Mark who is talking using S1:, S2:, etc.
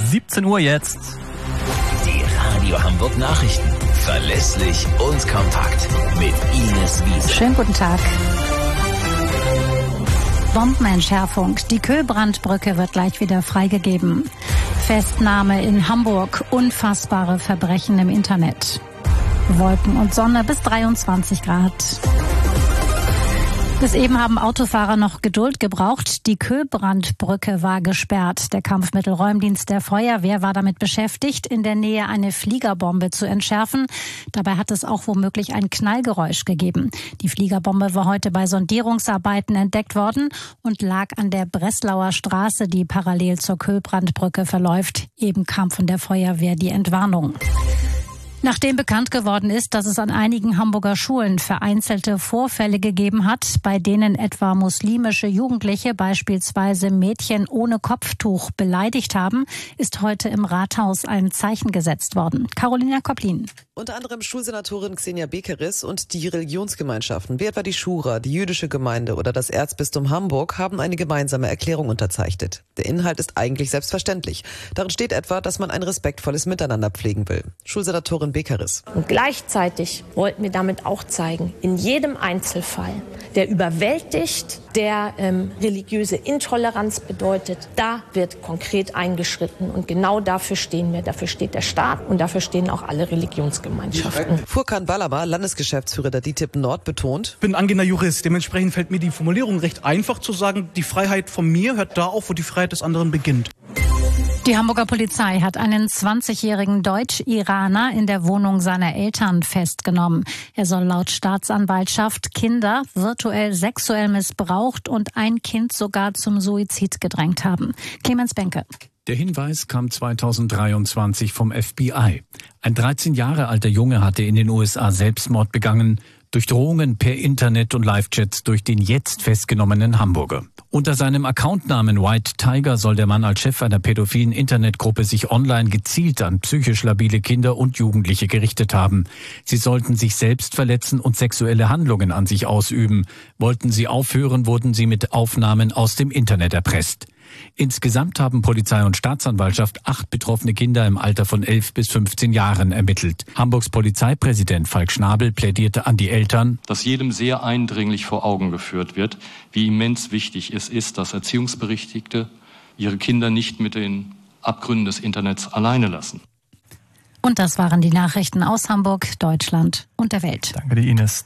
S1: 17 Uhr jetzt.
S2: Die Radio Hamburg Nachrichten. Verlässlich und kompakt. Mit Ines Wiese.
S3: Schönen guten Tag. Bombenentschärfung. Die Köhlbrandbrücke wird gleich wieder freigegeben. Festnahme in Hamburg. Unfassbare Verbrechen im Internet. Wolken und Sonne bis 23 Grad. Bis eben haben Autofahrer noch Geduld gebraucht. Die Köhlbrandbrücke war gesperrt. Der Kampfmittelräumdienst der Feuerwehr war damit beschäftigt, in der Nähe eine Fliegerbombe zu entschärfen. Dabei hat es auch womöglich ein Knallgeräusch gegeben. Die Fliegerbombe war heute bei Sondierungsarbeiten entdeckt worden und lag an der Breslauer Straße, die parallel zur Köhlbrandbrücke verläuft. Eben kam von der Feuerwehr die Entwarnung. Nachdem bekannt geworden ist, dass es an einigen Hamburger Schulen vereinzelte Vorfälle gegeben hat, bei denen etwa muslimische Jugendliche beispielsweise Mädchen ohne Kopftuch beleidigt haben, ist heute im Rathaus ein Zeichen gesetzt worden. Carolina Koplin.
S4: Unter anderem Schulsenatorin Xenia Bekeris und die Religionsgemeinschaften, wie etwa die Schura, die jüdische Gemeinde oder das Erzbistum Hamburg, haben eine gemeinsame Erklärung unterzeichnet. Der Inhalt ist eigentlich selbstverständlich. Darin steht etwa, dass man ein respektvolles Miteinander pflegen will. Schulsenatorin Bekeris.
S5: Und gleichzeitig wollten wir damit auch zeigen, in jedem Einzelfall, der überwältigt, der religiöse Intoleranz bedeutet, da wird konkret eingeschritten. Und genau dafür stehen wir. Dafür steht der Staat und dafür stehen auch alle Religionsgemeinschaften.
S4: Furkan Balaba, Landesgeschäftsführer der DITIB Nord, betont:
S6: Ich bin angehender Jurist. Dementsprechend fällt mir die Formulierung recht einfach zu sagen, die Freiheit von mir hört da auf, wo die Freiheit des anderen beginnt.
S3: Die Hamburger Polizei hat einen 20-jährigen Deutsch-Iraner in der Wohnung seiner Eltern festgenommen. Er soll laut Staatsanwaltschaft Kinder virtuell sexuell missbraucht und ein Kind sogar zum Suizid gedrängt haben. Clemens Benke.
S7: Der Hinweis kam 2023 vom FBI. Ein 13 Jahre alter Junge hatte in den USA Selbstmord begangen, durch Drohungen per Internet und Live-Chats durch den jetzt festgenommenen Hamburger. Unter seinem Accountnamen White Tiger soll der Mann als Chef einer pädophilen Internetgruppe sich online gezielt an psychisch labile Kinder und Jugendliche gerichtet haben. Sie sollten sich selbst verletzen und sexuelle Handlungen an sich ausüben. Wollten sie aufhören, wurden sie mit Aufnahmen aus dem Internet erpresst. Insgesamt haben Polizei und Staatsanwaltschaft 8 betroffene Kinder im Alter von 11 bis 15 Jahren ermittelt. Hamburgs Polizeipräsident Falk Schnabel plädierte an die Eltern,
S8: dass jedem sehr eindringlich vor Augen geführt wird, wie immens wichtig es ist, dass Erziehungsberechtigte ihre Kinder nicht mit den Abgründen des Internets alleine lassen.
S3: Und das waren die Nachrichten aus Hamburg, Deutschland und der Welt.
S1: Danke dir, Ines.